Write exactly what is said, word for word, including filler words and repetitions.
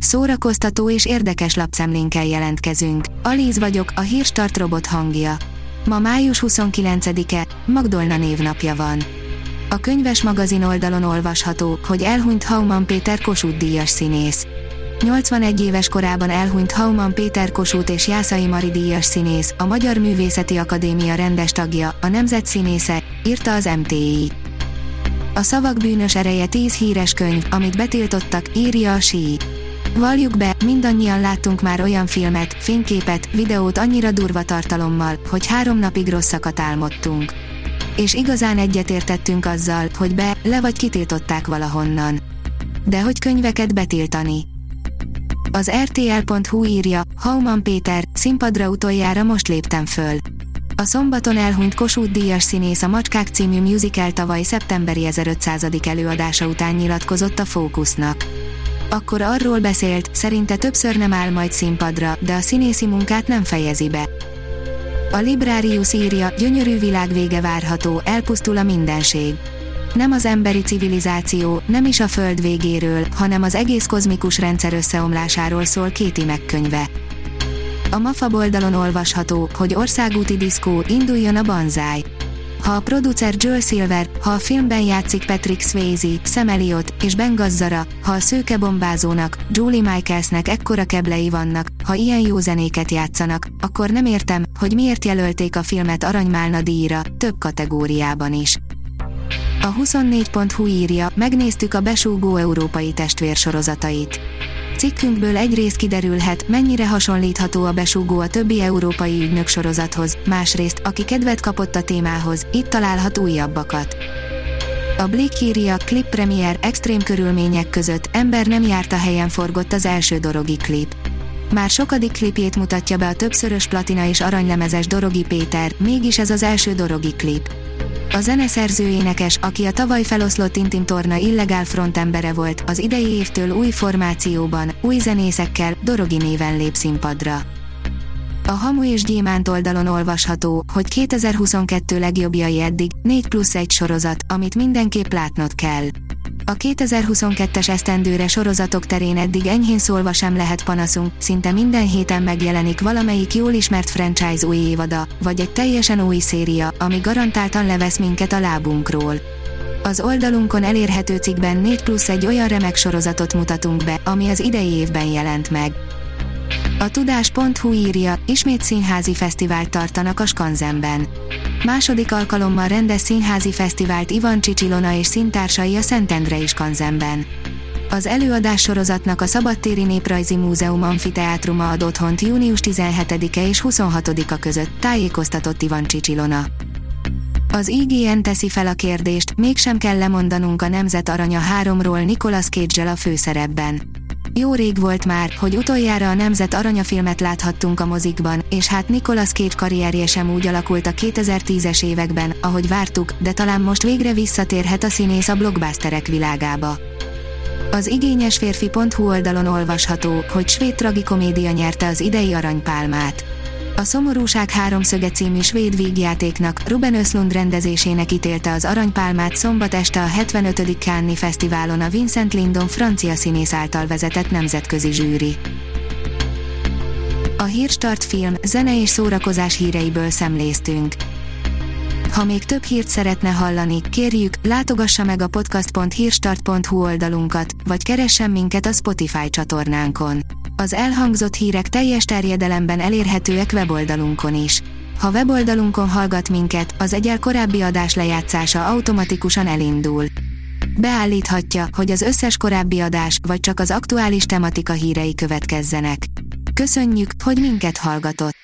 szórakoztató és érdekes lapszemlénkkel jelentkezünk. Alíz vagyok, a Hírstart robot hangja. Ma május huszonkilencedike, Magdolna névnapja van. A Könyves magazin oldalon olvasható, hogy elhunyt Hauman Péter Kossuth-díjas színész. nyolcvanegy éves korában elhunyt Hauman Péter Kossuth és Jászai Mari díjas színész, a Magyar Művészeti Akadémia rendes tagja, a nemzet színésze, írta az em té i. A szavak bűnös ereje tíz híres könyv, amit betiltottak, írja a sí. Valljuk be, mindannyian láttunk már olyan filmet, fényképet, videót annyira durva tartalommal, hogy három napig rosszakat álmodtunk. És igazán egyetértettünk azzal, hogy be, le vagy kitiltották valahonnan. De hogy könyveket betiltani? Az er té el pont hú írja, Hauman Péter, színpadra utoljára most léptem föl. A szombaton elhunyt Kossuth-díjas színész a Macskák című musical tavaly szeptemberi ezerötszázadik előadása után nyilatkozott a Fókusznak. Akkor arról beszélt, szerinte többször nem áll majd színpadra, de a színészi munkát nem fejezi be. A Librarius írja, gyönyörű világ vége várható, elpusztul a mindenség. Nem az emberi civilizáció, nem is a föld végéről, hanem az egész kozmikus rendszer összeomlásáról szól Katie megkönyve. A Mafab oldalon olvasható, hogy országúti diszkó, induljon a Banzai. Ha a producer Joel Silver, ha a filmben játszik Patrick Swayze, Sam Elliott és Ben Gazzara, ha a szőke bombázónak, Julie Michaelsnek ekkora keblei vannak, ha ilyen jó zenéket játszanak, akkor nem értem, hogy miért jelölték a filmet Aranymálna díjra, több kategóriában is. A huszonnégy pont hú írja, megnéztük a besúgó európai testvérsorozatait. Cikkünkből egyrészt kiderülhet, mennyire hasonlítható a besúgó a többi európai ügynök sorozathoz, másrészt, aki kedvet kapott a témához, itt találhat újabbakat. A Blick írja, klip premier, extrém körülmények között, ember nem járt a helyen forgott az első Dorogi klip. Már sokadik klipjét mutatja be a többszörös platina és aranylemezes Dorogi Péter, mégis ez az első Dorogi klip. A zeneszerző énekes, aki a tavaly feloszlott Intim Torna illegál frontembere volt, az idei évtől új formációban, új zenészekkel, Dorogi néven lép színpadra. A Hamu és Gyémánt oldalon olvasható, hogy kétezer-huszonkettő legjobbjai eddig, négy plusz egy sorozat, amit mindenképp látnod kell. A kétezer-huszonkettes esztendőre sorozatok terén eddig enyhén szólva sem lehet panaszunk, szinte minden héten megjelenik valamelyik jól ismert franchise új évada, vagy egy teljesen új széria, ami garantáltan levesz minket a lábunkról. Az oldalunkon elérhető cikkben négy plusz egy olyan remek sorozatot mutatunk be, ami az idei évben jelent meg. A tudás pont hú írja, ismét színházi fesztivált tartanak a Skanzenben. Második alkalommal rendez színházi fesztivált Ivan Csics-Ilona és színtársai a Szentendrei Skanzenben. Az előadás sorozatnak a Szabadtéri Néprajzi Múzeum amfiteátruma ad otthont június tizenhetedike és huszonhatodika között, tájékoztatott Ivan Csics-Ilona. Az i gé en teszi fel a kérdést, mégsem kell lemondanunk a Nemzet Aranya háromról Nicolas Cage-el a főszerepben. Jó rég volt már, hogy utoljára a Nemzet Aranya filmet láthattunk a mozikban, és hát Nicolas Cage karrierje sem úgy alakult a kétezer-tízes években, ahogy vártuk, de talán most végre visszatérhet a színész a blockbusterek világába. Az igényesférfi pont hú oldalon olvasható, hogy svéd tragikomédia nyerte az idei Aranypálmát. A Szomorúság háromszöge című svéd vígjátéknak, Ruben Östlund rendezésének ítélte az Aranypálmát szombat este a hetvenötödik Cannes-i fesztiválon a Vincent Lindon francia színész által vezetett nemzetközi zsűri. A Hírstart film, zene és szórakozás híreiből szemléztünk. Ha még több hírt szeretne hallani, kérjük, látogassa meg a podcast pont hírstart pont hú oldalunkat, vagy keressen minket a Spotify csatornánkon. Az elhangzott hírek teljes terjedelemben elérhetőek weboldalunkon is. Ha weboldalunkon hallgat minket, az egyel korábbi adás lejátszása automatikusan elindul. Beállíthatja, hogy az összes korábbi adás, vagy csak az aktuális tematika hírei következzenek. Köszönjük, hogy minket hallgatott!